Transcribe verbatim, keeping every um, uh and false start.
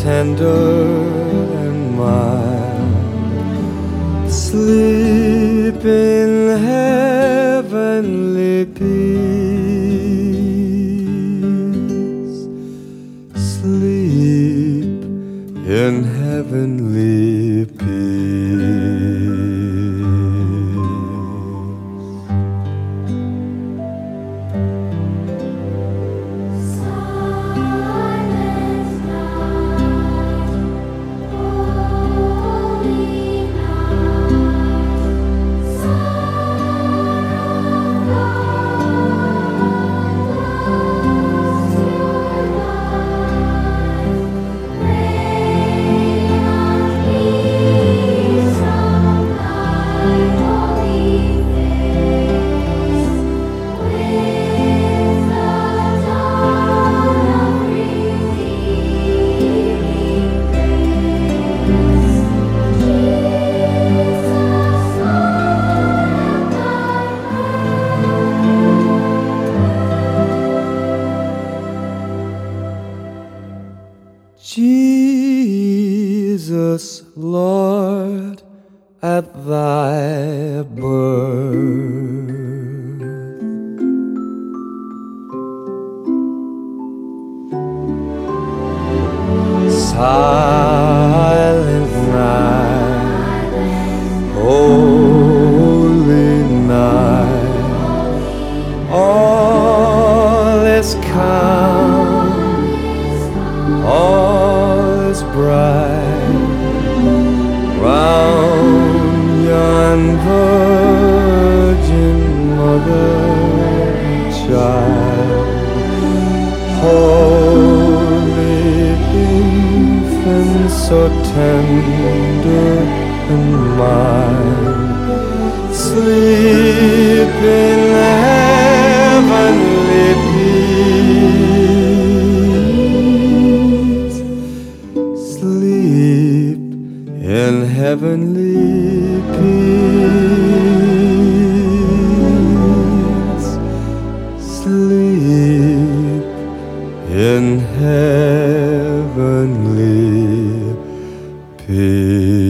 tender and mild. Sleep in heavenly peace. Sleep in heavenly peace. Jesus, Lord, at thy birth, silent night, holy night, all is calm, all is bright round yon virgin mother and child. Holy infant, so tender and mild, sleep in heavenly peace. Sleep in heavenly peace. Sleep in heavenly peace.